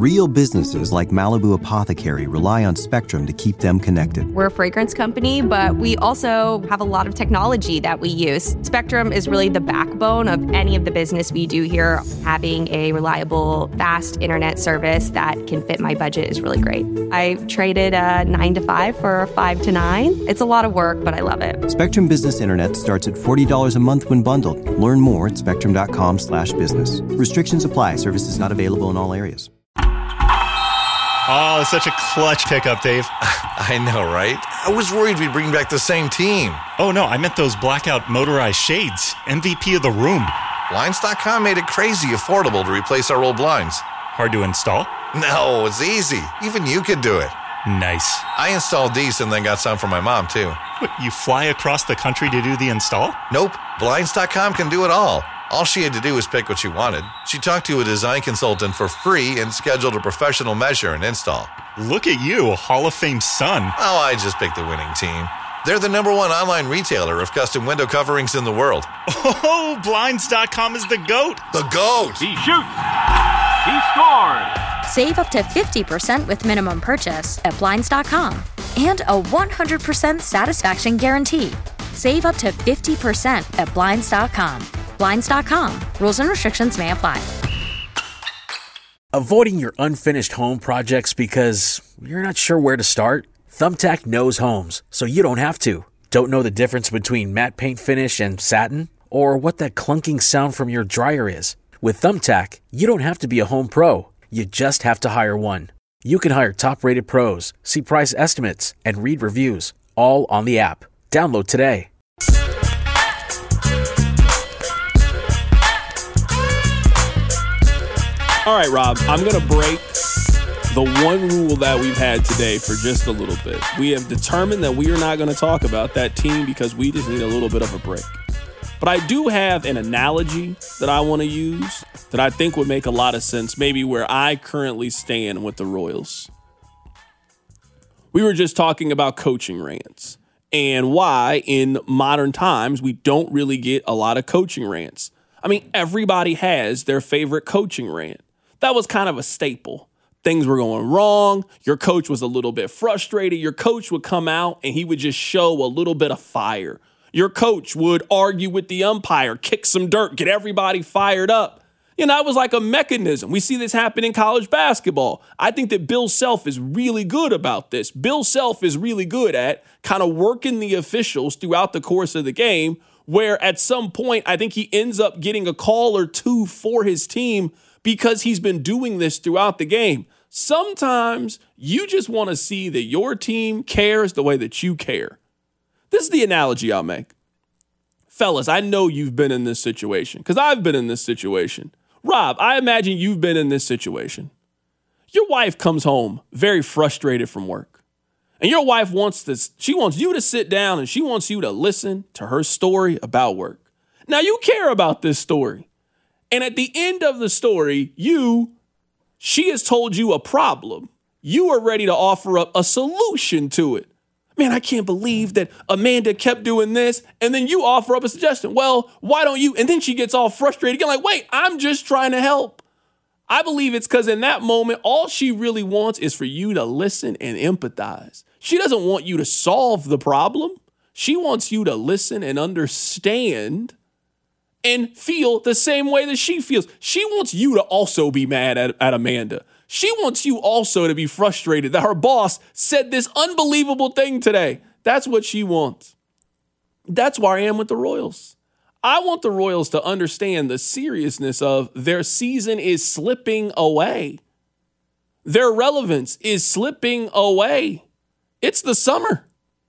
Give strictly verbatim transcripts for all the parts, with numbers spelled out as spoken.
Real businesses like Malibu Apothecary rely on Spectrum to keep them connected. We're a fragrance company, but we also have a lot of technology that we use. Spectrum is really the backbone of any of the business we do here. Having a reliable, fast internet service that can fit my budget is really great. I traded a nine to five for a five to nine. It's a lot of work, but I love it. Spectrum Business Internet starts at forty dollars a month when bundled. Learn more at spectrum.com slash business. Restrictions apply. Services not available in all areas. Oh, such a clutch pickup, Dave. I know, right? I was worried we'd bring back the same team. Oh, no, I meant those blackout motorized shades. M V P of the room. Blinds dot com made it crazy affordable to replace our old blinds. Hard to install? No, it's easy. Even you could do it. Nice. I installed these and then got some for my mom, too. What, you fly across the country to do the install? Nope. Blinds dot com can do it all. All she had to do was pick what she wanted. She talked to a design consultant for free and scheduled a professional measure and install. Look at you, a Hall of Fame son. Oh, I just picked the winning team. They're the number one online retailer of custom window coverings in the world. Oh, Blinds dot com is the GOAT. The GOAT! He shoots! He scores! Save up to fifty percent with minimum purchase at Blinds dot com. And a one hundred percent satisfaction guarantee. Save up to fifty percent at Blinds dot com. Blinds dot com. Rules and restrictions may apply. Avoiding your unfinished home projects because you're not sure where to start? Thumbtack knows homes, so you don't have to. Don't know the difference between matte paint finish and satin? Or what that clunking sound from your dryer is? With Thumbtack, you don't have to be a home pro. You just have to hire one. You can hire top-rated pros, see price estimates, and read reviews, all on the app. Download today. All right, Rob, I'm going to break the one rule that we've had today for just a little bit. We have determined that we are not going to talk about that team because we just need a little bit of a break. But I do have an analogy that I want to use that I think would make a lot of sense, maybe where I currently stand with the Royals. We were just talking about coaching rants and why in modern times we don't really get a lot of coaching rants. I mean, everybody has their favorite coaching rant. That was kind of a staple. Things were going wrong. Your coach was a little bit frustrated. Your coach would come out and he would just show a little bit of fire. Your coach would argue with the umpire, kick some dirt, get everybody fired up. You know, that was like a mechanism. We see this happen in college basketball. I think that Bill Self is really good about this. Bill Self is really good at kind of working the officials throughout the course of the game, where at some point, I think he ends up getting a call or two for his team because he's been doing this throughout the game. Sometimes you just want to see that your team cares the way that you care. This is the analogy I'll make. Fellas, I know you've been in this situation because I've been in this situation. Rob, I imagine you've been in this situation. Your wife comes home very frustrated from work. And your wife wants to, she wants you to sit down and she wants you to listen to her story about work. Now you care about this story. And at the end of the story, you, she has told you a problem. You are ready to offer up a solution to it. Man, I can't believe that Amanda kept doing this. And then you offer up a suggestion. Well, why don't you? And then she gets all frustrated again, like, wait, I'm just trying to help. I believe it's because in that moment, all she really wants is for you to listen and empathize. She doesn't want you to solve the problem. She wants you to listen and understand and feel the same way that she feels. She wants you to also be mad at, at Amanda. She wants you also to be frustrated that her boss said this unbelievable thing today. That's what she wants. That's where I am with the Royals. I want the Royals to understand the seriousness of their season is slipping away. Their relevance is slipping away. It's the summer,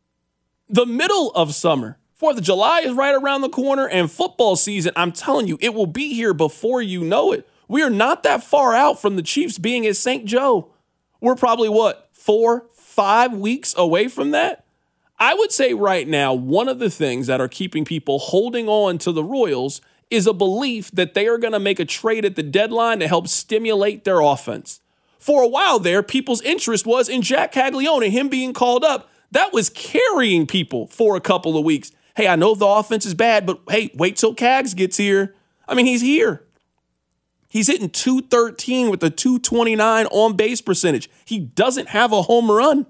the middle of summer. Fourth of July is right around the corner, and football season, I'm telling you, it will be here before you know it. We are not that far out from the Chiefs being at Saint Joe. We're probably, what, four, five weeks away from that? I would say right now, one of the things that are keeping people holding on to the Royals is a belief that they are going to make a trade at the deadline to help stimulate their offense. For a while there, people's interest was in Jack Caglione, him being called up. That was carrying people for a couple of weeks. Hey, I know the offense is bad, but hey, wait till Cags gets here. I mean, he's here. He's hitting two thirteen with a two twenty-nine on-base percentage. He doesn't have a home run.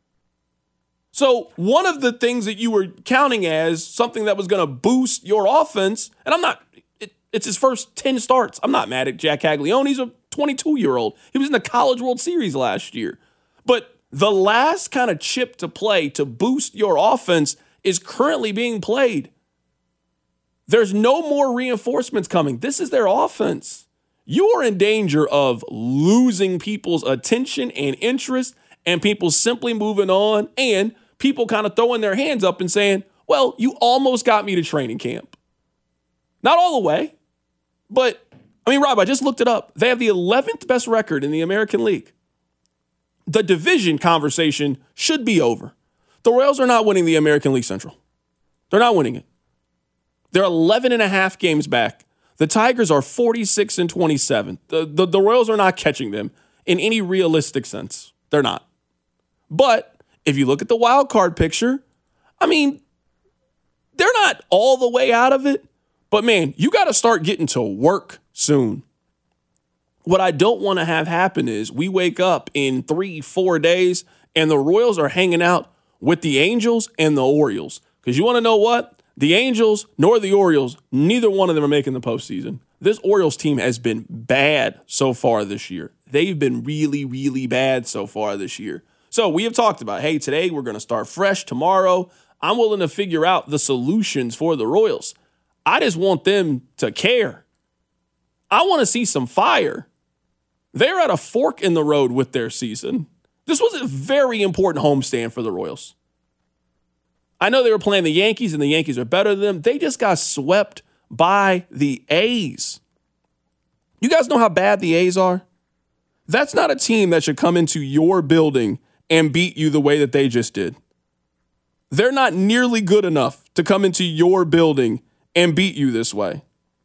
So one of the things that you were counting as something that was going to boost your offense, and I'm not, it, it's his first ten starts. I'm not mad at Jack Caglione. He's a twenty-two-year-old. He was in the College World Series last year. But the last kind of chip to play to boost your offense is currently being played. There's no more reinforcements coming. This is their offense. You are in danger of losing people's attention and interest and people simply moving on and people kind of throwing their hands up and saying, well, you almost got me to training camp. Not all the way, but, I mean, Rob, I just looked it up. They have the eleventh best record in the American League. The division conversation should be over. The Royals are not winning the American League Central. They're not winning it. They're eleven and a half games back. The Tigers are forty-six and twenty-seven. The, the, the Royals are not catching them in any realistic sense. They're not. But if you look at the wild card picture, I mean, they're not all the way out of it. But, man, you got to start getting to work soon. What I don't want to have happen is we wake up in three, four days, and the Royals are hanging out with the Angels and the Orioles. Because you want to know what? The Angels nor the Orioles, neither one of them are making the postseason. This Orioles team has been bad so far this year. They've been really, really bad so far this year. So we have talked about, hey, today we're going to start fresh. Tomorrow, I'm willing to figure out the solutions for the Royals. I just want them to care. I want to see some fire. They're at a fork in the road with their season. This was a very important homestand for the Royals. I know they were playing the Yankees, and the Yankees are better than them. They just got swept by the A's. You guys know how bad the A's are? That's not a team that should come into your building and beat you the way that they just did. They're not nearly good enough to come into your building and beat you this way.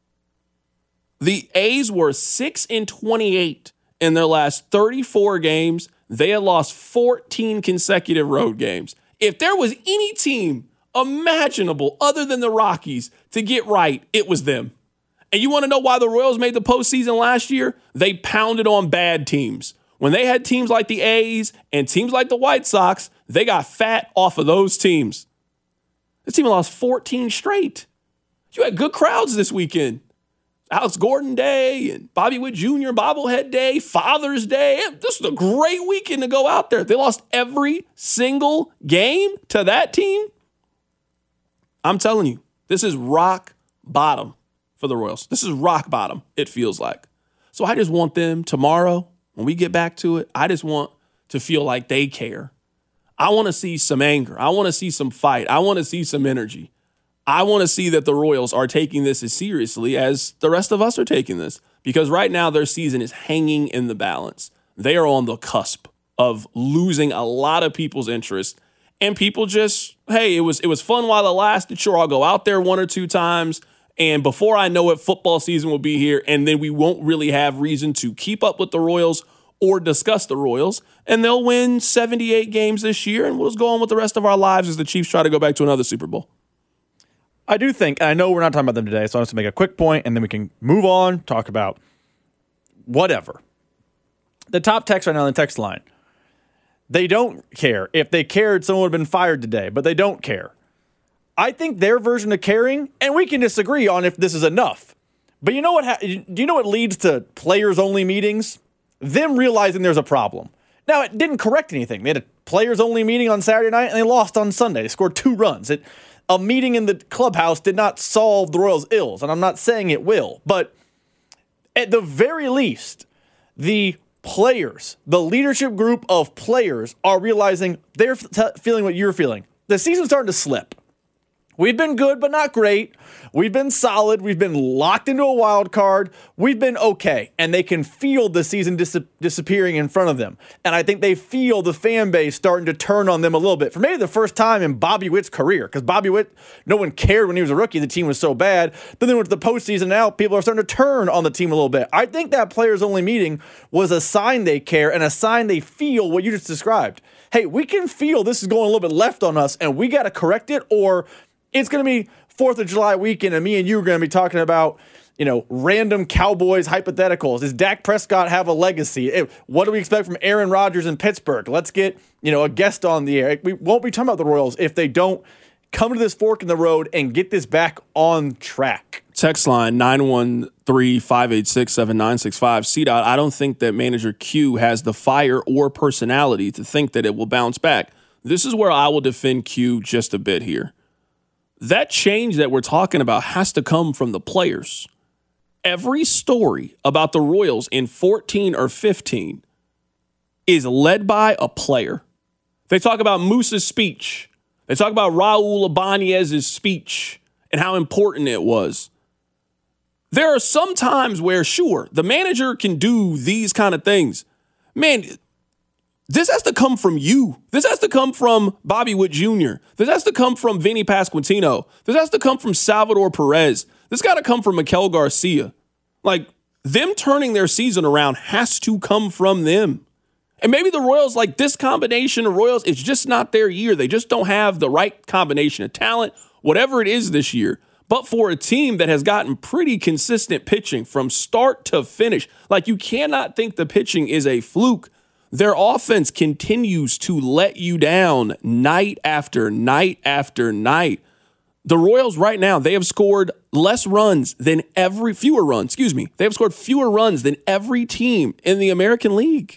The A's were six and twenty-eight in their last thirty-four games. They had lost fourteen consecutive road games. If there was any team imaginable other than the Rockies to get right, it was them. And you want to know why the Royals made the postseason last year? They pounded on bad teams. When they had teams like the A's and teams like the White Sox, they got fat off of those teams. This team lost fourteen straight. You had good crowds this weekend. Alex Gordon Day and Bobby Witt Junior Bobblehead Day, Father's Day. This was a great weekend to go out there. They lost every single game to that team. I'm telling you, this is rock bottom for the Royals. This is rock bottom, it feels like. So I just want them tomorrow, when we get back to it, I just want to feel like they care. I want to see some anger. I want to see some fight. I want to see some energy. I want to see that the Royals are taking this as seriously as the rest of us are taking this, because right now their season is hanging in the balance. They are on the cusp of losing a lot of people's interest, and people just, hey, it was it was fun while it lasted. Sure, I'll go out there one or two times, and before I know it, football season will be here, and then we won't really have reason to keep up with the Royals or discuss the Royals, and they'll win seventy-eight games this year, and we'll just go on with the rest of our lives as the Chiefs try to go back to another Super Bowl. I do think, and I know we're not talking about them today, so I'm just going to make a quick point, and then we can move on, talk about whatever. The top text right now on the text line, they don't care. If they cared, someone would have been fired today, but they don't care. I think their version of caring, and we can disagree on if this is enough, but you know what? Ha- do you know what leads to players-only meetings? Them realizing there's a problem. Now, it didn't correct anything. They had a players-only meeting on Saturday night, and they lost on Sunday. They scored two runs. It A meeting in the clubhouse did not solve the Royals' ills, and I'm not saying it will, but at the very least, the players, the leadership group of players are realizing they're f- feeling what you're feeling. The season's starting to slip. We've been good, but not great. We've been solid. We've been locked into a wild card. We've been okay. And they can feel the season dis- disappearing in front of them. And I think they feel the fan base starting to turn on them a little bit for maybe the first time in Bobby Witt's career. Because Bobby Witt, no one cared when he was a rookie. The team was so bad. Then they went to the postseason. Now people are starting to turn on the team a little bit. I think that players-only meeting was a sign they care and a sign they feel what you just described. Hey, we can feel this is going a little bit left on us, and we got to correct it, or it's going to be fourth of July weekend, and me and you are going to be talking about, you know, random Cowboys hypotheticals. Does Dak Prescott have a legacy? It, what do we expect from Aaron Rodgers in Pittsburgh? Let's get, you know, a guest on the air. We won't be talking about the Royals if they don't come to this fork in the road and get this back on track. Text line nine one three, five eight six, seven nine six five. C-Dot, I don't think that manager Q has the fire or personality to think that it will bounce back. This is where I will defend Q just a bit here. That change that we're talking about has to come from the players. Every story about the Royals in fourteen or fifteen is led by a player. They talk about Moose's speech. They talk about Raul Ibanez's speech and how important it was. There are some times where, sure, the manager can do these kind of things. Man, this has to come from you. This has to come from Bobby Witt Junior This has to come from Vinny Pasquantino. This has to come from Salvador Perez. This got to come from Mikel Garcia. Like, them turning their season around has to come from them. And maybe the Royals, like this combination of Royals, it's just not their year. They just don't have the right combination of talent, whatever it is this year. But for a team that has gotten pretty consistent pitching from start to finish, like you cannot think the pitching is a fluke. Their offense continues to let you down night after night after night. The Royals right now, they have scored less runs than every, fewer runs, excuse me. They have scored fewer runs than every team in the American League.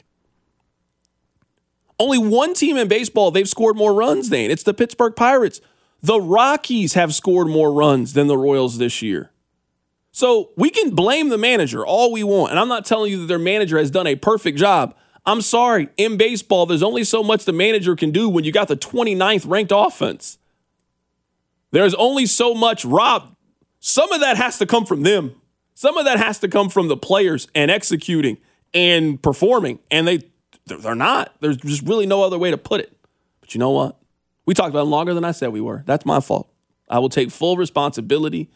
Only one team in baseball they've scored more runs than. It's the Pittsburgh Pirates. The Rockies have scored more runs than the Royals this year. So we can blame the manager all we want. And I'm not telling you that their manager has done a perfect job. I'm sorry. In baseball, there's only so much the manager can do when you got the twenty-ninth ranked offense. There's only so much, Rob. Some of that has to come from them. Some of that has to come from the players and executing and performing. And they, they're not. There's just really no other way to put it. But you know what? We talked about it longer than I said we were. That's my fault. I will take full responsibility.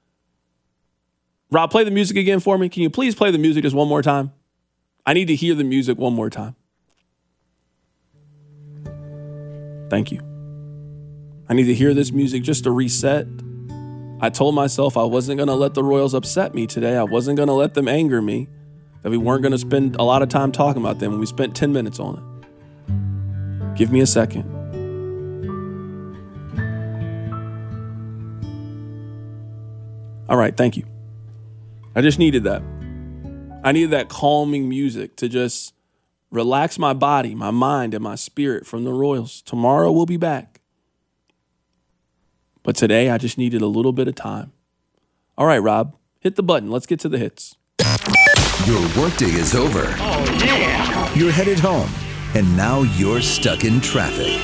Rob, play the music again for me. Can you please play the music just one more time? I need to hear the music one more time. Thank you. I need to hear this music just to reset. I told myself I wasn't going to let the Royals upset me today. I wasn't going to let them anger me. That we weren't going to spend a lot of time talking about them when we spent ten minutes on it. Give me a second. All right, thank you. I just needed that. I needed that calming music to just relax my body, my mind, and my spirit from the Royals. Tomorrow we'll be back. But today I just needed a little bit of time. All right, Rob, hit the button. Let's get to the hits. Your workday is over. Oh, yeah. You're headed home, and now you're stuck in traffic.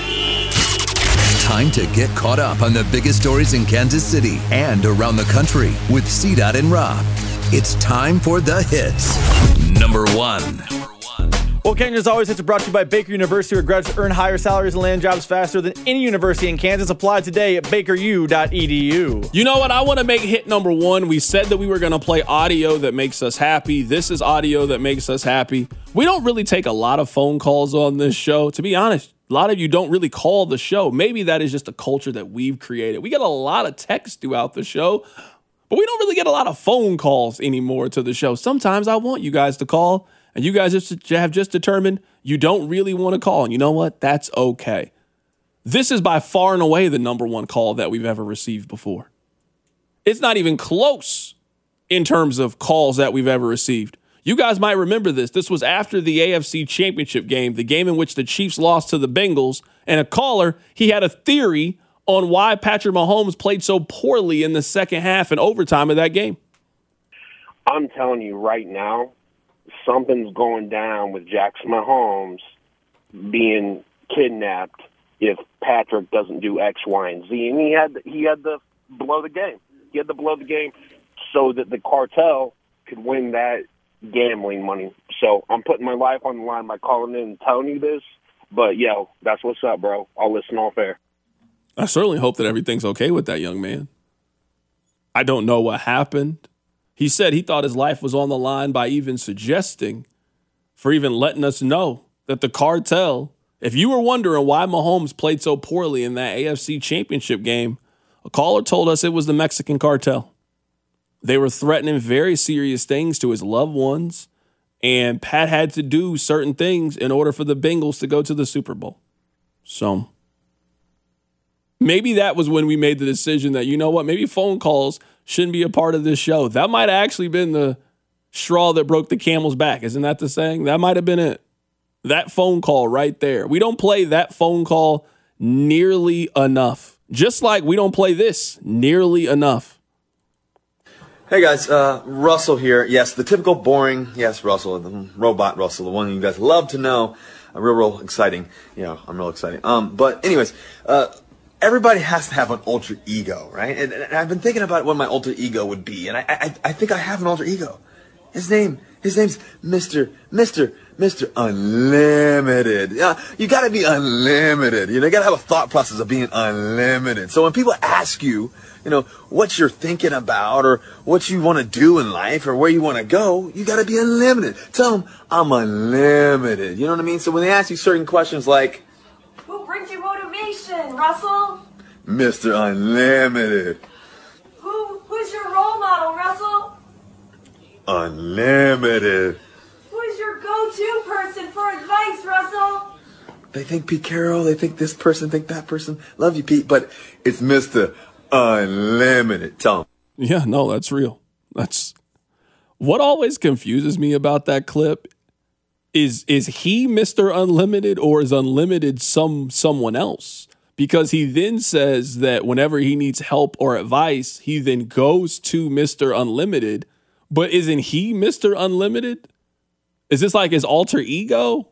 Time to get caught up on the biggest stories in Kansas City and around the country with C-Dot and Rob. It's time for the hits. Number one. Well, Kenyans Always Hits are brought to you by Baker University, where graduates earn higher salaries and land jobs faster than any university in Kansas. Apply today at baker u dot e d u. You know what? I want to make hit number one. We said that we were going to play audio that makes us happy. This is audio that makes us happy. We don't really take a lot of phone calls on this show. To be honest, a lot of you don't really call the show. Maybe that is just a culture that we've created. We get a lot of texts throughout the show, but we don't really get a lot of phone calls anymore to the show. Sometimes I want you guys to call, and you guys have just determined you don't really want to call. And you know what? That's okay. This is by far and away the number one call that we've ever received before. It's not even close in terms of calls that we've ever received. You guys might remember this. This was after the A F C Championship game, the game in which the Chiefs lost to the Bengals. And a caller, he had a theory on why Patrick Mahomes played so poorly in the second half and overtime of that game. I'm telling you right now, something's going down with Jackson Mahomes being kidnapped if Patrick doesn't do X, Y, and Z. And he had he had to blow the game. He had to blow the game so that the cartel could win that gambling money. So I'm putting my life on the line by calling in and telling you this. But, yo, that's what's up, bro. I'll listen off air. I certainly hope that everything's okay with that young man. I don't know what happened. He said he thought his life was on the line by even suggesting, for even letting us know that the cartel, if you were wondering why Mahomes played so poorly in that A F C Championship game, a caller told us it was the Mexican cartel. They were threatening very serious things to his loved ones, and Pat had to do certain things in order for the Bengals to go to the Super Bowl. So maybe that was when we made the decision that, you know what, maybe phone calls shouldn't be a part of this show. That might have actually been the straw that broke the camel's back. Isn't that the saying? That might have been it. That phone call right there. We don't play that phone call nearly enough. Just like we don't play this nearly enough. Hey guys, uh, Russell here. Yes, the typical boring, yes, Russell, the robot Russell, the one you guys love to know. Uh, real, real exciting. Yeah, I'm real exciting. Um, but anyways, uh, everybody has to have an alter ego, right? And, and I've been thinking about what my alter ego would be, and I, I, I think I have an alter ego. His name, his name's Mister Mister Mister Unlimited. Uh, you gotta be unlimited. You know, you gotta have a thought process of being unlimited. So when people ask you, you know, what you're thinking about or what you want to do in life or where you want to go, you got to be unlimited. Tell them, I'm unlimited. You know what I mean? So when they ask you certain questions like, who brings you motivation, Russell? Mister Unlimited. Who, who's your role model, Russell? Unlimited. Who's your go-to person for advice, Russell? They think Pete Carroll, they think this person, think that person. Love you, Pete, but it's Mister Unlimited. Tell him. Yeah, no, that's real. That's what always confuses me about that clip is is he Mister Unlimited or is Unlimited some someone else? Because he then says that whenever he needs help or advice, he then goes to Mister Unlimited. But isn't he Mister Unlimited? Is this like his alter ego?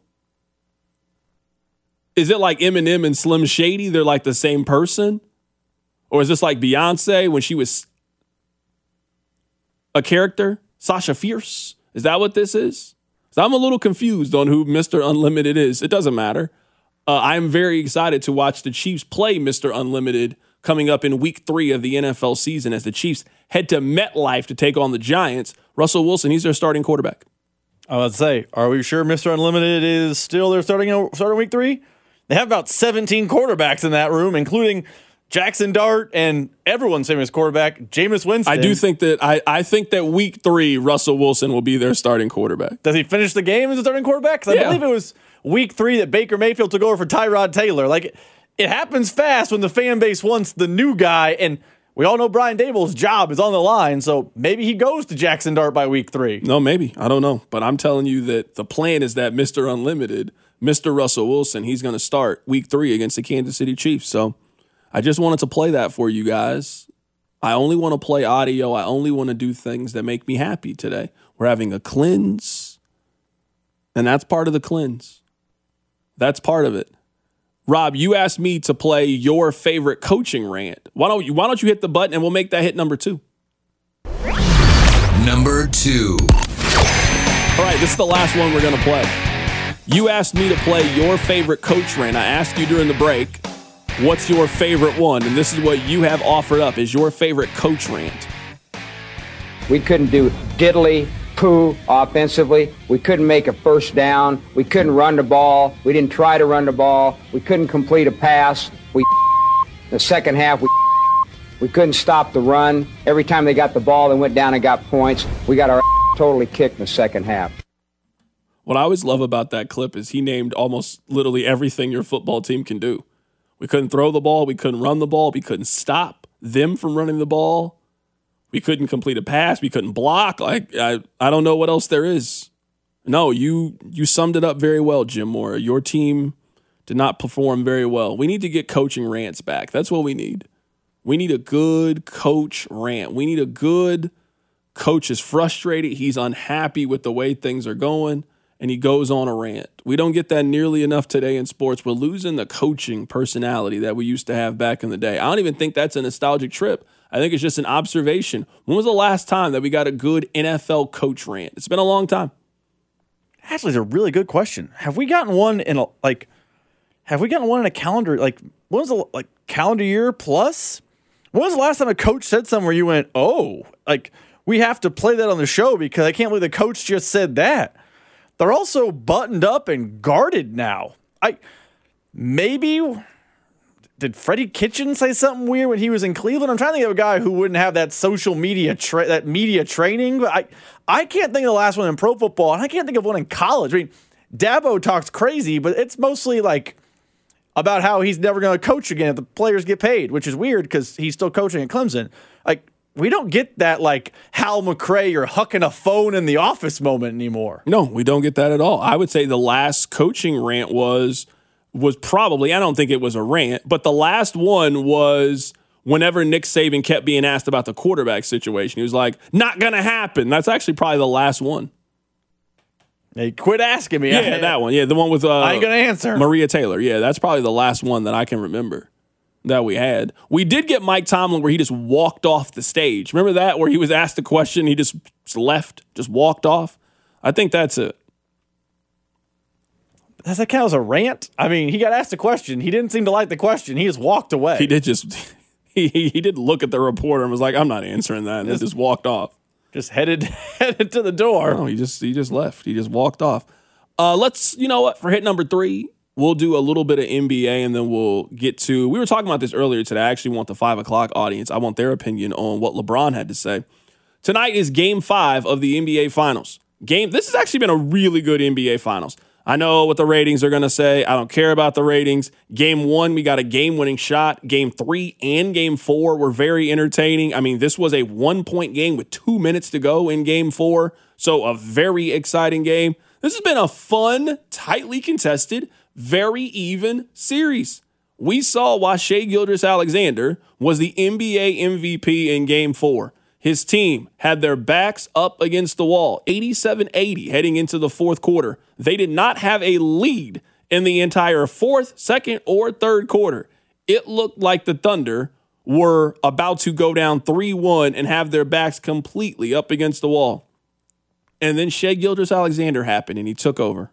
Is it like Eminem and Slim Shady? They're like the same person? Or is this like Beyonce when she was a character? Sasha Fierce? Is that what this is? So I'm a little confused on who Mister Unlimited is. It doesn't matter. Uh, I'm very excited to watch the Chiefs play Mister Unlimited coming up in week three of the N F L season as the Chiefs head to MetLife to take on the Giants. Russell Wilson, he's their starting quarterback. I was about to say, are we sure Mister Unlimited is still their starting starting week three? They have about seventeen quarterbacks in that room, including Jackson Dart and everyone's famous quarterback, Jameis Winston. I do think that I, I think that week three, Russell Wilson will be their starting quarterback. Does he finish the game as a starting quarterback? Because I yeah. believe it was week three that Baker Mayfield took over for Tyrod Taylor. Like, it happens fast when the fan base wants the new guy, and we all know Brian Dable's job is on the line, so maybe he goes to Jackson Dart by week three. No, maybe. I don't know. But I'm telling you that the plan is that Mister Unlimited, Mister Russell Wilson, he's going to start week three against the Kansas City Chiefs. So I just wanted to play that for you guys. I only want to play audio. I only want to do things that make me happy today. We're having a cleanse, and that's part of the cleanse. That's part of it. Rob, you asked me to play your favorite coaching rant. Why don't you, why don't you hit the button and we'll make that hit number two? Number two. All right, this is the last one we're going to play. You asked me to play your favorite coach rant. I asked you during the break, what's your favorite one? And this is what you have offered up is your favorite coach rant. We couldn't do diddly poo offensively. We couldn't make a first down. We couldn't run the ball. We didn't try to run the ball. We couldn't complete a pass. We the second half we we couldn't stop the run. Every time they got the ball, they went down and got points. We got our totally kicked in the second half. What I always love about that clip is he named almost literally everything your football team can do. We couldn't throw the ball. We couldn't run the ball. We couldn't stop them from running the ball. We couldn't complete a pass. We couldn't block. Like I, I don't know what else there is. No, you you summed it up very well, Jim Moore. Your team did not perform very well. We need to get coaching rants back. That's what we need. We need a good coach rant. We need a good coach is frustrated. He's unhappy with the way things are going, and he goes on a rant. We don't get that nearly enough today in sports. We're losing the coaching personality that we used to have back in the day. I don't even think that's a nostalgic trip. I think it's just an observation. When was the last time that we got a good N F L coach rant? It's been a long time. Actually, it's a really good question. Have we gotten one in a, like, have we gotten one in a calendar, like, when was the, like, calendar year plus? When was the last time a coach said something where you went, oh, like, we have to play that on the show because I can't believe the coach just said that. They're also buttoned up and guarded now. I maybe did Freddie Kitchens say something weird when he was in Cleveland? I'm trying to think of a guy who wouldn't have that social media, tra- that media training. But I, I can't think of the last one in pro football, and I can't think of one in college. I mean, Dabo talks crazy, but it's mostly like about how he's never going to coach again if the players get paid, which is weird because he's still coaching at Clemson. Like, we don't get that, like, Hal McRae or hucking a phone in the office moment anymore. No, we don't get that at all. I would say the last coaching rant was was probably, I don't think it was a rant, but the last one was whenever Nick Saban kept being asked about the quarterback situation. He was like, not going to happen. That's actually probably the last one. Hey, quit asking me. Yeah, that one. Yeah, the one with uh, I ain't going to answer. Maria Taylor. Yeah, that's probably the last one that I can remember that we had. We did get Mike Tomlin where he just walked off the stage. Remember that, where he was asked a question, he just left, just walked off? I think that's it. Does that count as a rant? I mean, he got asked a question. He didn't seem to like the question. He just walked away. He did just, he he did look at the reporter and was like, I'm not answering that, and just, just walked off. Just headed headed to the door. No, he just he just left. He just walked off. Uh, let's, you know what, for hit number three, we'll do a little bit of N B A, and then we'll get to, we were talking about this earlier today. I actually want the five o'clock audience, I want their opinion on what LeBron had to say. Tonight is game five of the N B A Finals. Game. This has actually been a really good N B A Finals. I know what the ratings are going to say. I don't care about the ratings. Game one, we got a game-winning shot. Game three and game four were very entertaining. I mean, this was a one-point game with two minutes to go in game four, so a very exciting game. This has been a fun, tightly contested, very even series. We saw why Shai Gilgeous-Alexander was the N B A M V P in game four. His team had their backs up against the wall, eighty-seven eighty heading into the fourth quarter. They did not have a lead in the entire fourth, second, or third quarter. It looked like the Thunder were about to go down three one and have their backs completely up against the wall. And then Shai Gilgeous-Alexander happened, and he took over.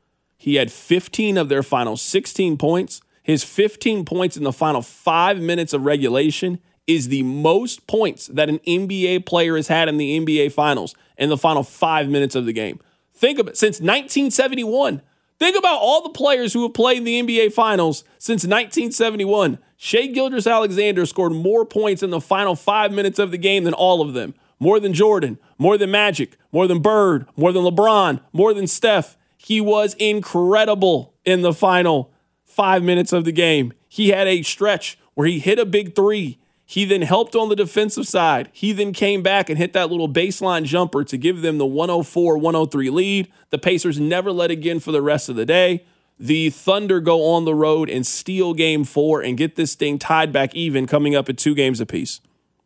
He had fifteen of their final sixteen points. His fifteen points in the final five minutes of regulation is the most points that an N B A player has had in the N B A Finals in the final five minutes of the game. Think of it. Since nineteen seventy-one. Think about all the players who have played in the N B A Finals since nineteen seventy-one. Shai Gilgeous-Alexander scored more points in the final five minutes of the game than all of them. More than Jordan, more than Magic, more than Bird, more than LeBron, more than Steph. He was incredible in the final five minutes of the game. He had a stretch where he hit a big three. He then helped on the defensive side. He then came back and hit that little baseline jumper to give them the one oh four one oh three lead. The Pacers never led again for the rest of the day. The Thunder go on the road and steal game four and get this thing tied back even, coming up at two games apiece.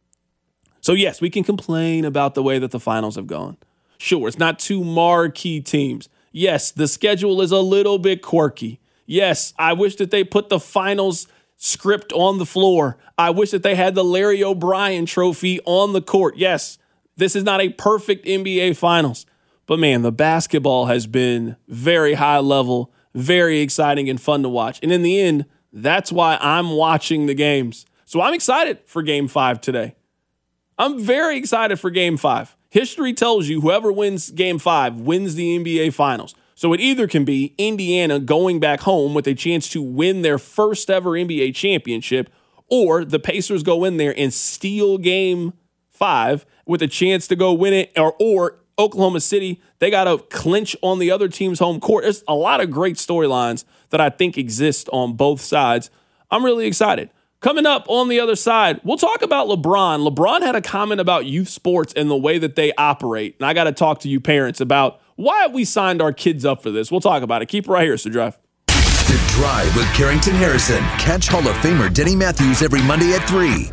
So yes, we can complain about the way that the finals have gone. Sure, it's not two marquee teams. Yes, the schedule is a little bit quirky. Yes, I wish that they put the finals script on the floor. I wish that they had the Larry O'Brien trophy on the court. Yes, this is not a perfect N B A Finals, but man, the basketball has been very high level, very exciting and fun to watch. And in the end, that's why I'm watching the games. So I'm excited for game five today. I'm very excited for game five. History tells you whoever wins game five wins the N B A Finals. So it either can be Indiana going back home with a chance to win their first ever N B A championship, or the Pacers go in there and steal game five with a chance to go win it, or, or Oklahoma City, they got to clinch on the other team's home court. There's a lot of great storylines that I think exist on both sides. I'm really excited. Coming up on the other side, we'll talk about LeBron. LeBron had a comment about youth sports and the way that they operate. And I got to talk to you parents about why we signed our kids up for this. We'll talk about it. Keep it right here, so Drive. The Drive with Carrington Harrison. Catch Hall of Famer Denny Matthews every Monday at three.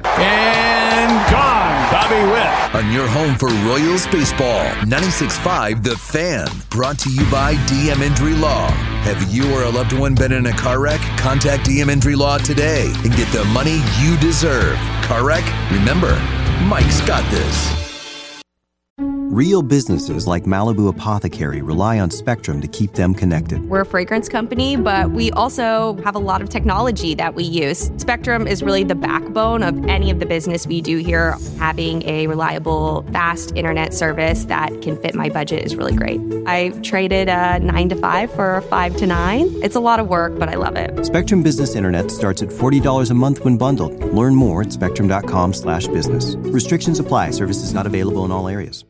And gone, Bobby Witt. On your home for Royals baseball, ninety-six point five The Fan. Brought to you by D M Injury Law. Have you or a loved one been in a car wreck? Contact D M Injury Law today and get the money you deserve. Car wreck? Remember, Mike's got this. Real businesses like Malibu Apothecary rely on Spectrum to keep them connected. We're a fragrance company, but we also have a lot of technology that we use. Spectrum is really the backbone of any of the business we do here. Having a reliable, fast internet service that can fit my budget is really great. I traded a nine to five for a five to nine. It's a lot of work, but I love it. Spectrum Business Internet starts at forty dollars a month when bundled. Learn more at spectrum.com slash business. Restrictions apply. Services not available in all areas.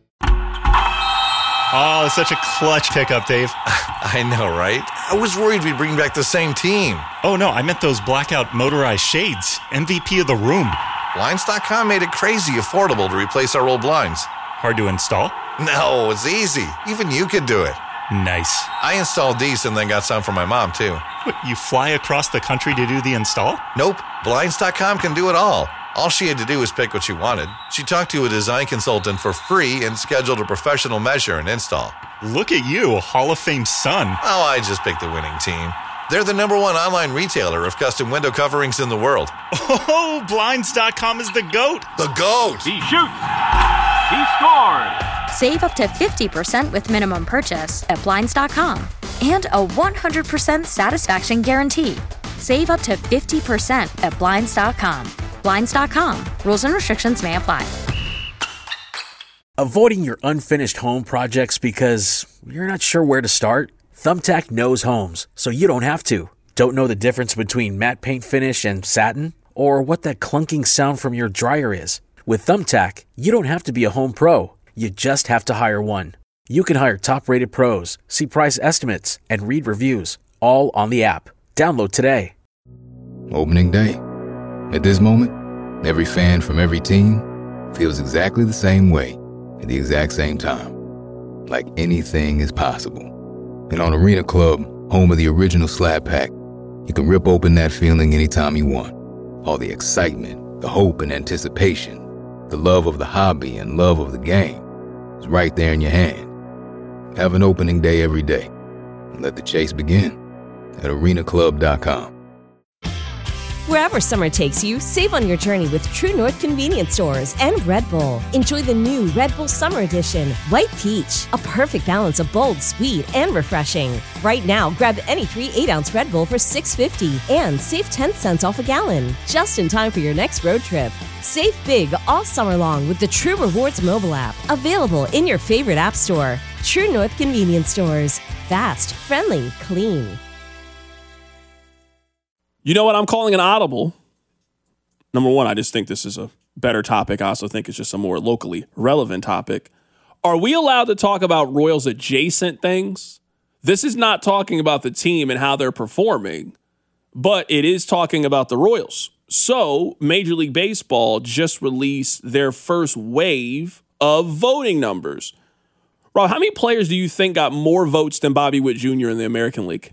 Oh, such a clutch pickup, Dave. I know, right? I was worried we'd bring back the same team. Oh, no, I meant those blackout motorized shades. M V P of the room. Blinds dot com made it crazy affordable to replace our old blinds. Hard to install? No, it's easy. Even you could do it. Nice. I installed these and then got some for my mom, too. What, you fly across the country to do the install? Nope. Blinds dot com can do it all. All she had to do was pick what she wanted. She talked to a design consultant for free and scheduled a professional measure and install. Look at you, Hall of Fame son. Oh, I just picked the winning team. They're the number one online retailer of custom window coverings in the world. Oh, Blinds dot com is the GOAT. The GOAT! He shoots. He scores. Save up to fifty percent with minimum purchase at Blinds dot com and a one hundred percent satisfaction guarantee. Save up to fifty percent at Blinds dot com. Blinds dot com. Rules and restrictions may apply. Avoiding your unfinished home projects because you're not sure where to start? Thumbtack knows homes, so you don't have to. Don't know the difference between matte paint finish and satin? Or what that clunking sound from your dryer is? With Thumbtack, you don't have to be a home pro. You just have to hire one. You can hire top-rated pros, see price estimates, and read reviews, all on the app. Download today. Opening day. At this moment, every fan from every team feels exactly the same way at the exact same time. Like anything is possible. And on Arena Club, home of the original Slab Pack, you can rip open that feeling anytime you want. All the excitement, the hope and anticipation, the love of the hobby and love of the game is right there in your hand. Have an opening day every day. And let the chase begin at arena club dot com. Wherever summer takes you, save on your journey with True North Convenience Stores and Red Bull. Enjoy the new Red Bull Summer Edition, White Peach, a perfect balance of bold, sweet, and refreshing. Right now, grab any three eight-ounce Red Bull for six fifty and save ten cents off a gallon, just in time for your next road trip. Save big all summer long with the True Rewards mobile app, available in your favorite app store. True North Convenience Stores. Fast, friendly, clean. You know what? I'm calling an audible. Number one, I just think this is a better topic. I also think it's just a more locally relevant topic. Are we allowed to talk about Royals adjacent things? This is not talking about the team and how they're performing, but it is talking about the Royals. So Major League Baseball just released their first wave of voting numbers. Rob, how many players do you think got more votes than Bobby Witt Junior in the American League?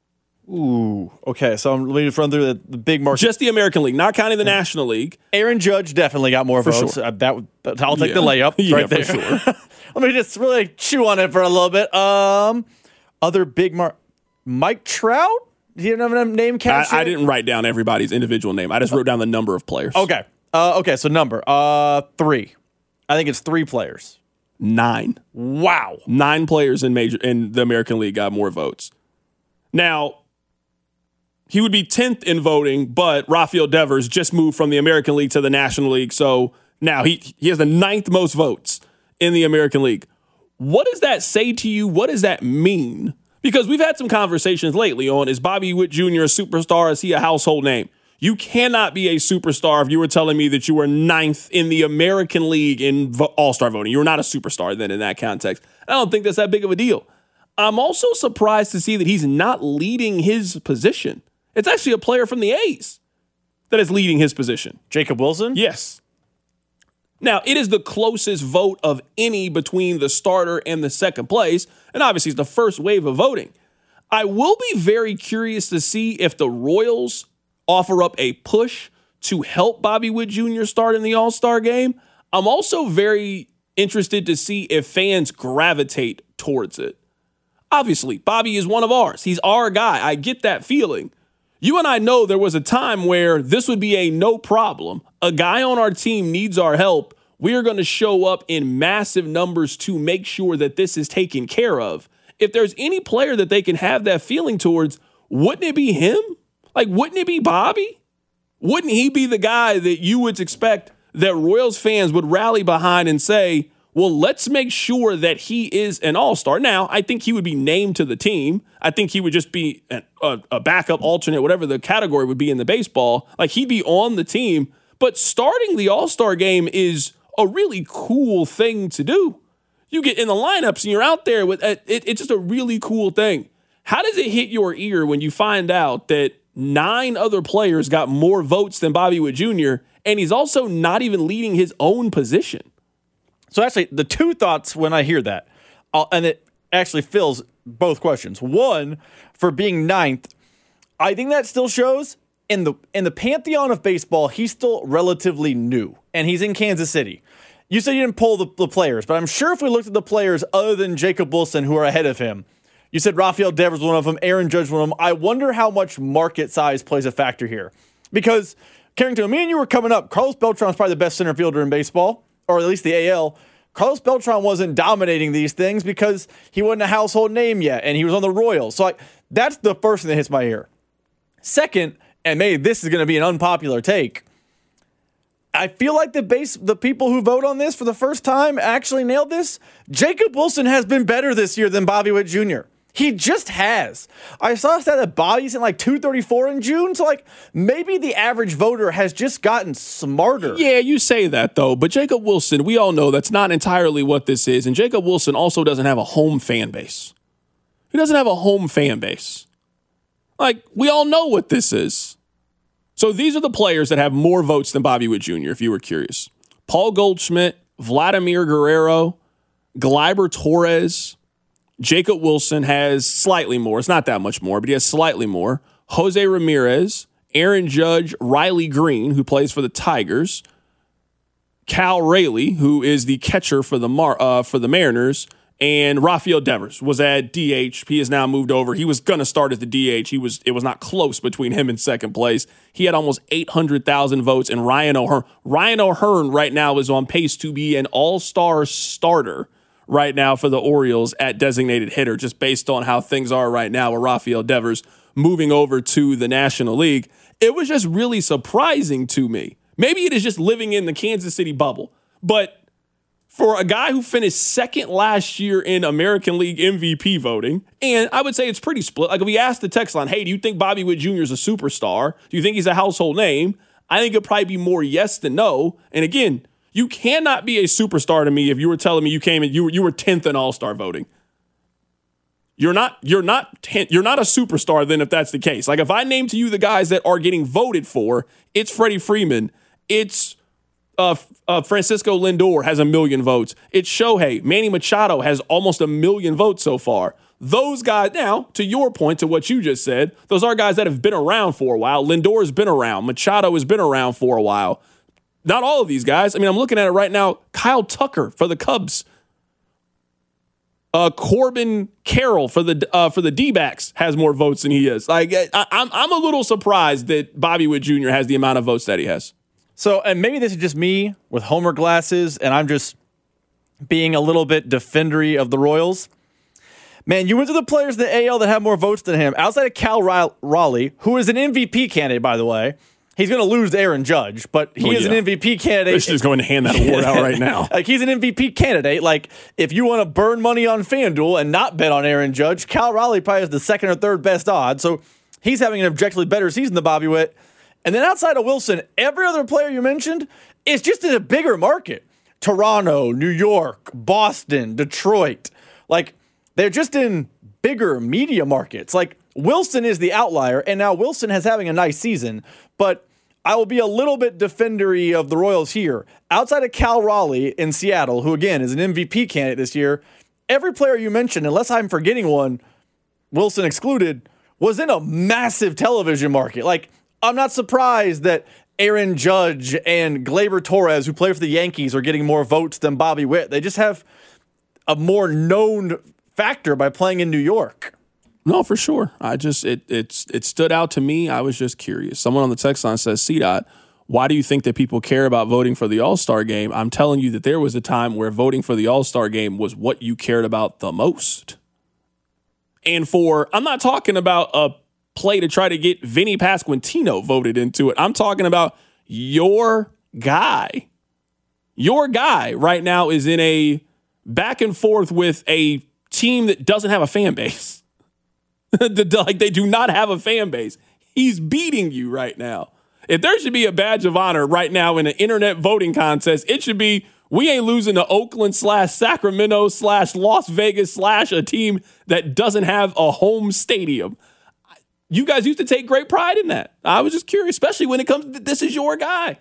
Ooh, okay. So I'm let me run through the, the big market. Just the American League, not counting the National League. Aaron Judge definitely got more For votes. sure. Uh, that, that I'll take Yeah. the layup Yeah, right there. for sure. Let me just really chew on it for a little bit. Um, other big mark, Mike Trout. Do you have a name catch? I, I didn't write down everybody's individual name. I just wrote down the number of players. Okay. Uh, okay. So number uh three. I think it's three players. Nine. Wow. Nine players in major in the American League got more votes. Now, he would be tenth in voting, but Rafael Devers just moved from the American League to the National League. So now he, he has the ninth most votes in the American League. What does that say to you? What does that mean? Because we've had some conversations lately on, is Bobby Witt Junior a superstar? Is he a household name? You cannot be a superstar if you were telling me that you were ninth in the American League in vo- all-star voting. You're not a superstar then in that context. I don't think that's that big of a deal. I'm also surprised to see that he's not leading his position. It's actually a player from the A's that is leading his position. Jacob Wilson? Yes. Now, it is the closest vote of any between the starter and the second place, and obviously it's the first wave of voting. I will be very curious to see if the Royals offer up a push to help Bobby Witt Junior start in the All-Star game. I'm also very interested to see if fans gravitate towards it. Obviously, Bobby is one of ours. He's our guy. I get that feeling. You and I know there was a time where this would be a no problem. A guy on our team needs our help. we are going to show up in massive numbers to make sure that this is taken care of. If there's any player that they can have that feeling towards, wouldn't it be him? Like, wouldn't it be Bobby? Wouldn't he be the guy that you would expect that Royals fans would rally behind and say, well, let's make sure that he is an all-star. Now, I think he would be named to the team. I think he would just be an, a, a backup alternate, whatever the category would be in the baseball. Like, he'd be on the team. But starting the all-star game is a really cool thing to do. You get in the lineups and you're out there with it, it, it's just a really cool thing. How does it hit your ear when you find out that nine other players got more votes than Bobby Witt Junior, and he's also not even leading his own position? So actually, the two thoughts when I hear that, uh, and it actually fills both questions. One, for being ninth, I think that still shows in the in the pantheon of baseball, he's still relatively new, and he's in Kansas City. You said you didn't pull the, the players, but I'm sure if we looked at the players other than Jacob Wilson who are ahead of him, you said Rafael Devers one of them, Aaron Judge one of them. I wonder how much market size plays a factor here. Because, Carrington, when me and you were coming up, Carlos Beltran's probably the best center fielder in baseball, or at least the A L. Carlos Beltran wasn't dominating these things because he wasn't a household name yet, and he was on the Royals. So like, that's the first thing that hits my ear. Second, and maybe this is going to be an unpopular take, I feel like the base, the people who vote on this for the first time actually nailed this. Jacob Wilson has been better this year than Bobby Witt Junior He just has. I saw a stat that Bobby's in like two thirty-four in June, so like maybe the average voter has just gotten smarter. Yeah, you say that though, but Jacob Wilson, we all know that's not entirely what this is, and Jacob Wilson also doesn't have a home fan base. He doesn't have a home fan base. Like, we all know what this is. So these are the players that have more votes than Bobby Witt Junior, if you were curious. Paul Goldschmidt, Vladimir Guerrero, Gleyber Torres. Jacob Wilson has slightly more. It's not that much more, but he has slightly more. Jose Ramirez, Aaron Judge, Riley Green, who plays for the Tigers, Cal Raleigh, who is the catcher for the Mar- uh, for the Mariners, and Rafael Devers was at D H. He has now moved over. He was going to start at the D H. He was. It was not close between him and second place. He had almost eight hundred thousand votes, and Ryan O'Hearn. Ryan O'Hearn right now is on pace to be an all-star starter right now for the Orioles at designated hitter, just based on how things are right now with Rafael Devers moving over to the National League. It was just really surprising to me. Maybe it is just living in the Kansas City bubble, but for a guy who finished second last year in American League M V P voting, and I would say it's pretty split. Like, if we asked the text line, hey, do you think Bobby Witt Junior is a superstar? Do you think he's a household name? I think it'd probably be more yes than no. And again, you cannot be a superstar to me if you were telling me you came in, you were you were tenth in All-Star voting. You're not you're not tenth, you're not a superstar then if that's the case. Like, if I name to you the guys that are getting voted for, it's Freddie Freeman, it's uh, uh, Francisco Lindor has a million votes. It's Shohei. Manny Machado has almost a million votes so far. Those guys, now, to your point, to what you just said, those are guys that have been around for a while. Lindor has been around. Machado has been around for a while. Not all of these guys. I mean, I'm looking at it right now. Kyle Tucker for the Cubs. Uh, Corbin Carroll for the uh, for the D-backs has more votes than he is. Like, I, I'm I'm a little surprised that Bobby Witt Junior has the amount of votes that he has. So, and maybe this is just me with Homer glasses, and I'm just being a little bit defendery of the Royals. Man, you went to the players in the A L that have more votes than him. Outside of Cal Raleigh, who is an M V P candidate, by the way. He's going to lose to Aaron Judge, but he well, is yeah. an M V P candidate. Rich is going to hand that award out right now. Like, he's an M V P candidate. Like, if you want to burn money on FanDuel and not bet on Aaron Judge, Cal Raleigh probably has the second or third best odds. So he's having an objectively better season than Bobby Witt. And then outside of Wilson, every other player you mentioned is just in a bigger market. Toronto, New York, Boston, Detroit. Like, they're just in bigger media markets. Like, Wilson is the outlier, and now Wilson has having a nice season, but I will be a little bit defendery of the Royals here. Outside of Cal Raleigh in Seattle, who again is an M V P candidate this year, every player you mentioned, unless I'm forgetting one, Wilson excluded, was in a massive television market. Like, I'm not surprised that Aaron Judge and Gleyber Torres, who play for the Yankees, are getting more votes than Bobby Witt. They just have a more known factor by playing in New York. No, for sure. I just, it it's it stood out to me. I was just curious. Someone on the text line says, C-Dot, why do you think that people care about voting for the All-Star game? I'm telling you that there was a time where voting for the All-Star game was what you cared about the most. And for, I'm not talking about a play to try to get Vinny Pasquantino voted into it. I'm talking about your guy. Your guy right now is in a back and forth with a team that doesn't have a fan base. Like, they do not have a fan base. He's beating you right now. If there should be a badge of honor right now in an internet voting contest, it should be we ain't losing to Oakland slash Sacramento slash Las Vegas slash a team that doesn't have a home stadium. You guys used to take great pride in that. I was just curious, especially when it comes to this is your guy.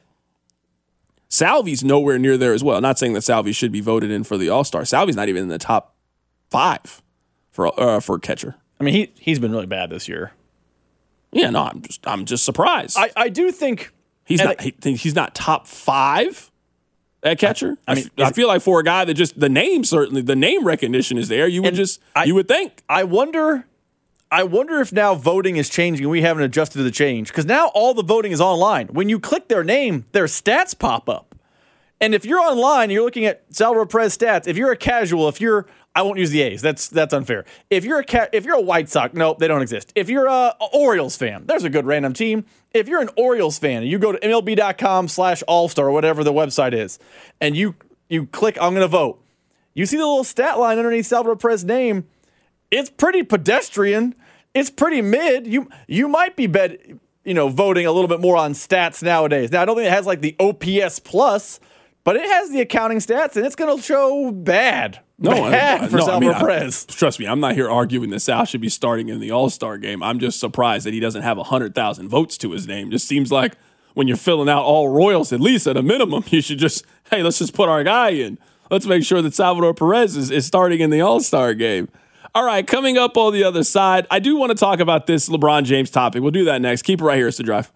Salvi's nowhere near there as well. Not saying that Salvi should be voted in for the All-Star. Salvi's not even in the top five for uh, for catcher. I mean, he he's been really bad this year. Yeah, no, I'm just I'm just surprised. I, I do think he's not he, he's not top five at catcher. I, I mean, I, f- I feel like for a guy that just the name certainly the name recognition is there. You would just I, you would think. I wonder. I wonder if now voting is changing and we haven't adjusted to the change, because now all the voting is online. When you click their name, their stats pop up. And if you're online and you're looking at Salvador Perez stats, if you're a casual, if you're, I won't use the A's, that's that's unfair. If you're a ca- if you're a White Sox, nope, they don't exist. If you're a, a Orioles fan, there's a good random team. If you're an Orioles fan and you go to M L B dot com slash all-star or whatever the website is, and you you click, I'm going to vote, you see the little stat line underneath Salvador Perez's name. It's pretty pedestrian. It's pretty mid. You you might be bet, you know, voting a little bit more on stats nowadays. Now, I don't think it has like the O P S plus, but it has the accounting stats, and it's going to show bad. No, bad I, for no, Salvador I mean, Perez. I, trust me, I'm not here arguing that Sal should be starting in the All-Star game. I'm just surprised that he doesn't have one hundred thousand votes to his name. Just seems like when you're filling out all Royals, at least at a minimum, you should just, hey, let's just put our guy in. Let's make sure that Salvador Perez is, is starting in the All-Star game. All right, coming up on the other side, I do want to talk about this LeBron James topic. We'll do that next. Keep it right here. It's The Drive.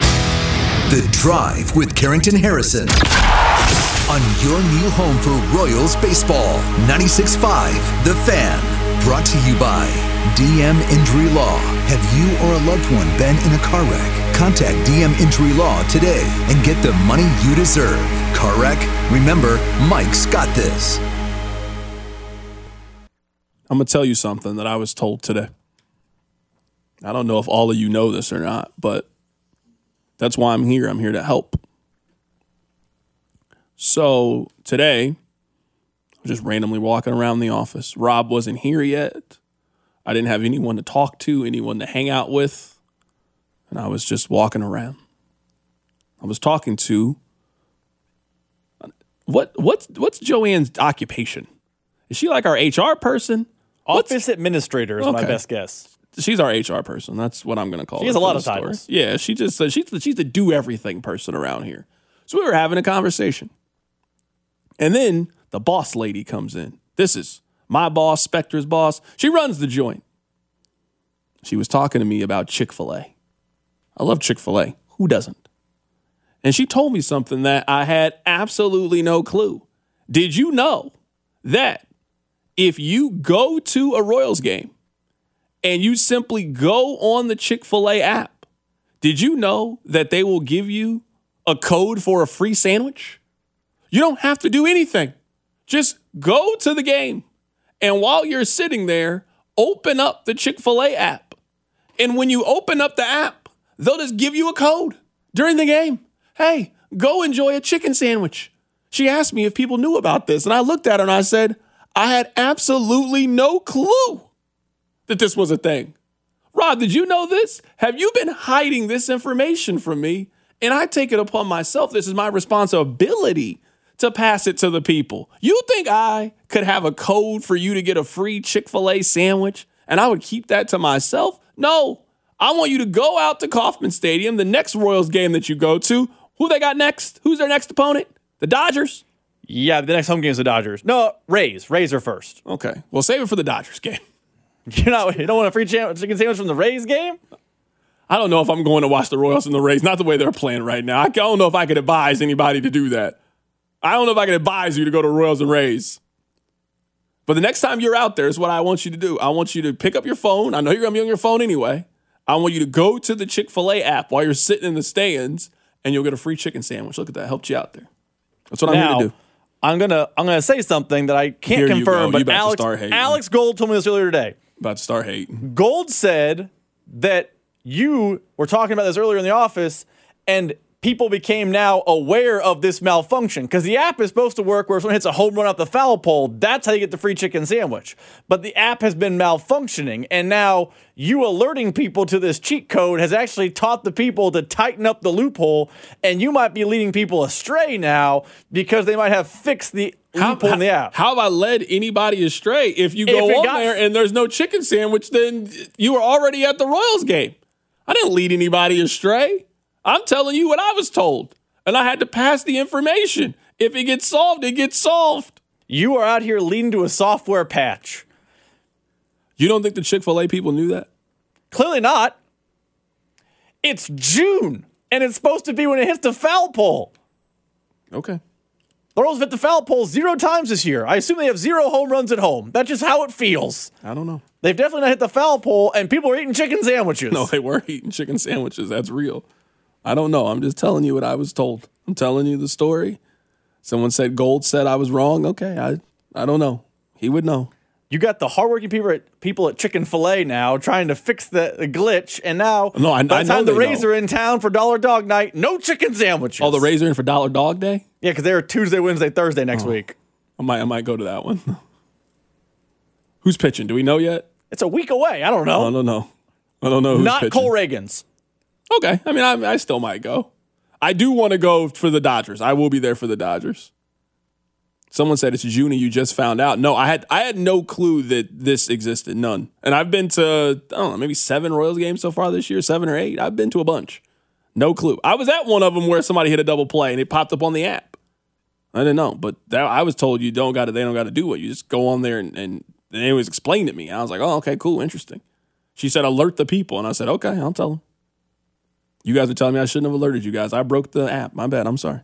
The Drive with Carrington Harrison on your new home for Royals baseball. ninety-six point five The Fan. Brought to you by D M Injury Law. Have you or a loved one been in a car wreck? Contact D M Injury Law today and get the money you deserve. Car wreck? Remember, Mike's got this. I'm going to tell you something that I was told today. I don't know if all of you know this or not, but that's why I'm here. I'm here to help. So today, I was just randomly walking around the office. Rob wasn't here yet. I didn't have anyone to talk to, anyone to hang out with. And I was just walking around. I was talking to, what what's what's Joanne's occupation? Is she like our H R person? Office What's, administrator is okay. my best guess. She's our H R person. That's what I'm going to call her. She has a lot of titles. Yeah, she just uh, she's the, she's the do everything person around here. So we were having a conversation, and then the boss lady comes in. This is my boss, Spectre's boss. She runs the joint. She was talking to me about Chick-fil-A. I love Chick-fil-A. Who doesn't? And she told me something that I had absolutely no clue. Did you know that if you go to a Royals game and you simply go on the Chick-fil-A app, did you know that they will give you a code for a free sandwich? You don't have to do anything. Just go to the game. And while you're sitting there, open up the Chick-fil-A app. And when you open up the app, they'll just give you a code during the game. Hey, go enjoy a chicken sandwich. She asked me if people knew about this, and I looked at her and I said, I had absolutely no clue that this was a thing. Rob, did you know this? Have you been hiding this information from me? And I take it upon myself. This is my responsibility to pass it to the people. You think I could have a code for you to get a free Chick-fil-A sandwich and I would keep that to myself? No. I want you to go out to Kauffman Stadium, the next Royals game that you go to. Who they got next? Who's their next opponent? The Dodgers? Yeah, the next home game is the Dodgers. No, Rays. Rays are first. Okay. Well, save it for the Dodgers game. You're not, you don't want a free chicken sandwich from the Rays game? I don't know if I'm going to watch the Royals and the Rays. Not the way they're playing right now. I don't know if I could advise anybody to do that. I don't know if I could advise you to go to Royals and Rays. But the next time you're out there is what I want you to do. I want you to pick up your phone. I know you're going to be on your phone anyway. I want you to go to the Chick-fil-A app while you're sitting in the stands and you'll get a free chicken sandwich. Look at that. Helped you out there. That's what I'm now, going to do. I'm gonna I'm gonna say something that I can't Here you confirm, go. You but about to Alex start hating. Alex Gold told me this earlier today. About to start hating. Gold said that you were talking about this earlier in the office, and people became now aware of this malfunction because the app is supposed to work where if someone hits a home run off the foul pole, that's how you get the free chicken sandwich. But the app has been malfunctioning, and now you alerting people to this cheat code has actually taught the people to tighten up the loophole, and you might be leading people astray now because they might have fixed the How, loophole in the app. How have I led anybody astray? If you go If it on got- there and there's no chicken sandwich, then you were already at the Royals game. I didn't lead anybody astray. I'm telling you what I was told, and I had to pass the information. If it gets solved, it gets solved. You are out here leading to a software patch. You don't think the Chick-fil-A people knew that? Clearly not. It's June, and it's supposed to be when it hits the foul pole. Okay. The Royals hit the foul pole zero times this year. I assume they have zero home runs at home. That's just how it feels. I don't know. They've definitely not hit the foul pole, and people are eating chicken sandwiches. No, they were eating chicken sandwiches. That's real. I don't know. I'm just telling you what I was told. I'm telling you the story. Someone said Gold said I was wrong. Okay, I I don't know. He would know. You got the hardworking people at people at Chicken-fil-A now trying to fix the, the glitch, and now No, I- by I the know time the they Rays know. are in town for Dollar Dog Night, no chicken sandwiches. Oh, the Rays are in for Dollar Dog Day? Yeah, because they're Tuesday, Wednesday, Thursday next Oh. week. I might I might go to that one. Who's pitching? Do we know yet? It's a week away. I don't know. I don't know. I don't know who's Not pitching. Cole Reagans. Okay. I mean, I, I still might go. I do want to go for the Dodgers. I will be there for the Dodgers. Someone said it's June and you just found out. No, I had I had no clue that this existed. None. And I've been to, I don't know, maybe seven Royals games so far this year, seven or eight. I've been to a bunch. No clue. I was at one of them where somebody hit a double play and it popped up on the app. I didn't know. But that, I was told you don't got to, they don't got to do it. You just go on there and, and, and it was explained to me. I was like, oh, okay, cool, interesting. She said, alert the people. And I said, okay, I'll tell them. You guys are telling me I shouldn't have alerted you guys. I broke the app. My bad. I'm sorry.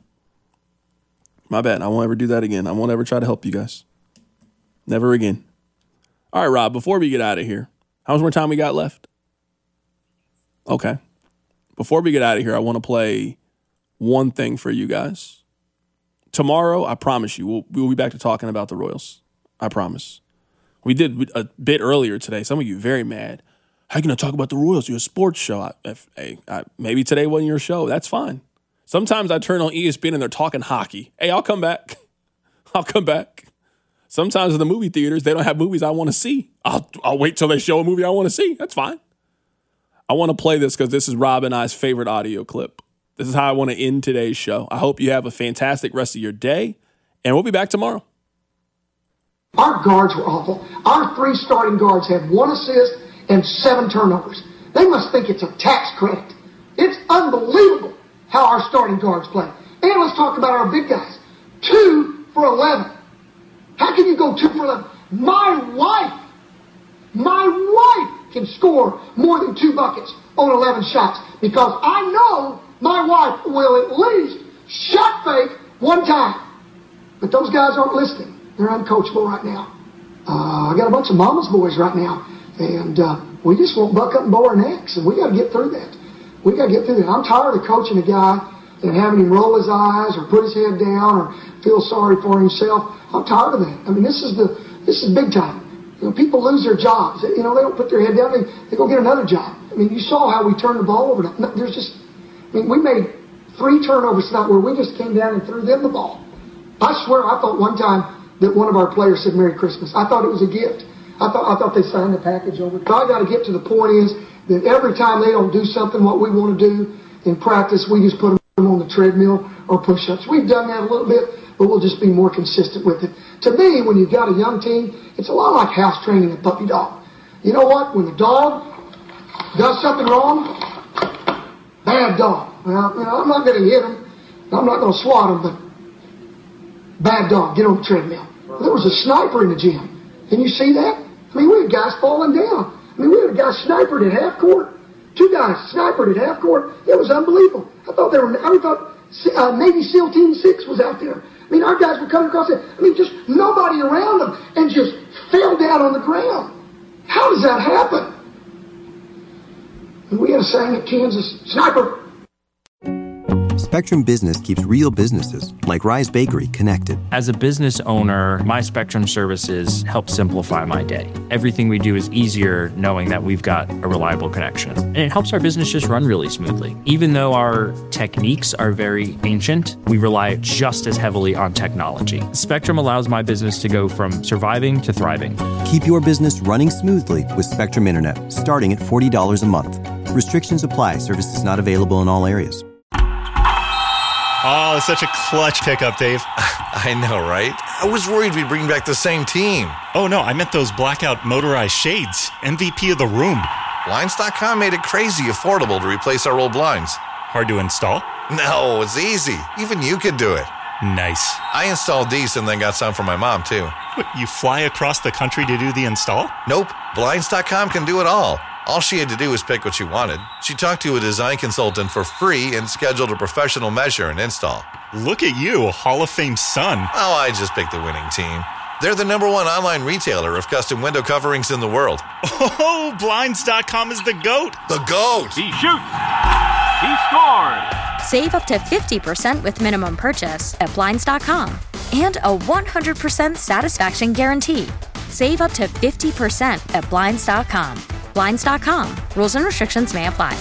My bad. I won't ever do that again. I won't ever try to help you guys. Never again. All right, Rob, before we get out of here, how much more time we got left? Okay. Before we get out of here, I want to play one thing for you guys. Tomorrow, I promise you, we'll, we'll be back to talking about the Royals. I promise. We did a bit earlier today. Some of you very mad. How are you going to talk about the Royals? You're a sports show. I, if, hey, I, maybe today wasn't your show. That's fine. Sometimes I turn on E S P N and they're talking hockey. Hey, I'll come back. I'll come back. Sometimes in the movie theaters, they don't have movies I want to see. I'll, I'll wait till they show a movie I want to see. That's fine. I want to play this because this is Rob and I's favorite audio clip. This is how I want to end today's show. I hope you have a fantastic rest of your day, and we'll be back tomorrow. Our guards were awful. Our three starting guards had one assist and seven turnovers. They must think it's a tax credit. It's unbelievable how our starting guards play. And let's talk about our big guys. Two for eleven. How can you go two for eleven? My wife, my wife can score more than two buckets on eleven shots because I know my wife will at least shot fake one time. But those guys aren't listening. They're uncoachable right now. Uh, I got a bunch of mama's boys right now. And uh, we just won't buck up and bow our necks. And we got to get through that. We got to get through that. I'm tired of coaching a guy and having him roll his eyes or put his head down or feel sorry for himself. I'm tired of that. I mean, this is the this is big time. You know, people lose their jobs. You know, they don't put their head down. They, they go get another job. I mean, you saw how we turned the ball over. There's just, I mean, we made three turnovers tonight where we just came down and threw them the ball. I swear, I thought one time that one of our players said Merry Christmas. I thought it was a gift. I thought I thought they signed the package over. But I got to get to the point is that every time they don't do something what we want to do in practice, we just put them on the treadmill or push-ups. We've done that a little bit, but we'll just be more consistent with it. To me, when you've got a young team, it's a lot like house training a puppy dog. You know what? When the dog does something wrong, bad dog. Well, you know, I'm not going to hit him. I'm not going to swat him, but bad dog, get on the treadmill. There was a sniper in the gym. Can you see that? I mean, we had guys falling down. I mean, we had a guy snipered at half court. Two guys snipered at half court. It was unbelievable. I thought they were, I thought uh, Navy SEAL Team six was out there. I mean, our guys were coming across it. I mean, just nobody around them and just fell down on the ground. How does that happen? And we had a saying at Kansas, sniper. Spectrum Business keeps real businesses, like Rise Bakery, connected. As a business owner, my Spectrum services help simplify my day. Everything we do is easier knowing that we've got a reliable connection. And it helps our business just run really smoothly. Even though our techniques are very ancient, we rely just as heavily on technology. Spectrum allows my business to go from surviving to thriving. Keep your business running smoothly with Spectrum Internet, starting at forty dollars a month. Restrictions apply. Services not available in all areas. Oh, such a clutch pickup, Dave. I know, right? I was worried we'd bring back the same team. Oh, no, I meant those blackout motorized shades. M V P of the room. Blinds dot com made it crazy affordable to replace our old blinds. Hard to install? No, it's easy. Even you could do it. Nice. I installed these and then got some for my mom, too. What, you fly across the country to do the install? Nope. Blinds dot com can do it all. All she had to do was pick what she wanted. She talked to a design consultant for free and scheduled a professional measure and install. Look at you, Hall of Fame son. Oh, I just picked the winning team. They're the number one online retailer of custom window coverings in the world. Oh, Blinds dot com is the GOAT. The GOAT. He shoots. He scored. Save up to fifty percent with minimum purchase at Blinds dot com and a one hundred percent satisfaction guarantee. Save up to fifty percent at Blinds dot com. Blinds dot com. Rules and restrictions may apply.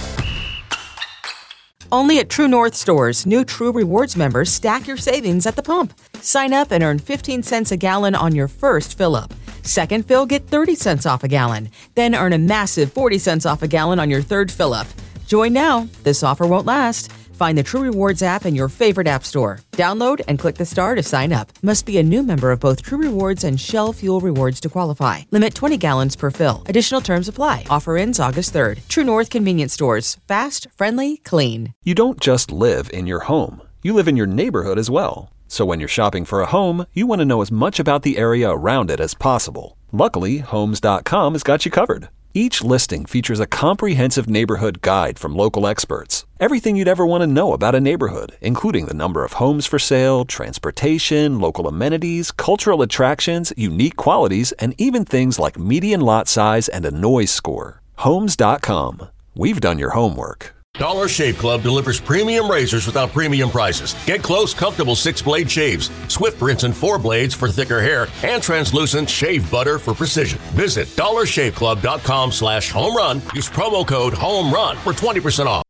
Only at True North stores, new True Rewards members stack your savings at the pump. Sign up and earn fifteen cents a gallon on your first fill-up. Second fill, get thirty cents off a gallon. Then earn a massive forty cents off a gallon on your third fill-up. Join now. This offer won't last. Find the True Rewards app in your favorite app store. Download and click the star to sign up. Must be a new member of both True Rewards and Shell Fuel Rewards to qualify. Limit twenty gallons per fill. Additional terms apply. Offer ends August third. True North Convenience Stores. Fast, friendly, clean. You don't just live in your home. You live in your neighborhood as well. So when you're shopping for a home, you want to know as much about the area around it as possible. Luckily, Homes dot com has got you covered. Each listing features a comprehensive neighborhood guide from local experts. Everything you'd ever want to know about a neighborhood, including the number of homes for sale, transportation, local amenities, cultural attractions, unique qualities, and even things like median lot size and a noise score. Homes dot com. We've done your homework. Dollar Shave Club delivers premium razors without premium prices. Get close, comfortable six-blade shaves, swift rinse and four blades for thicker hair, and translucent shave butter for precision. Visit dollar shave club dot com slash home run. Use promo code HOME RUN for twenty percent off.